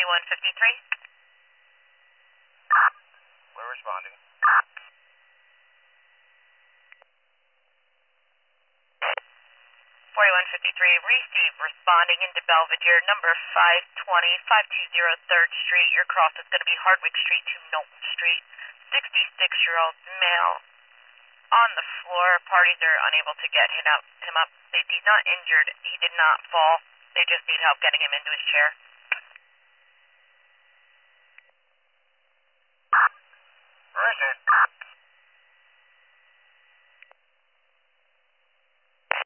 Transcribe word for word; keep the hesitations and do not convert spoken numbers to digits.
forty-one fifty-three. We're responding. forty-one fifty-three, receive, responding into Belvedere, number five twenty, five twenty third Street. Your cross is going to be Hardwick Street to Knowlton Street. sixty-six-year-old male on the floor. Parties are unable to get him, out, him up. He's not injured. He did not fall. They just need help getting him into his chair. Where is it?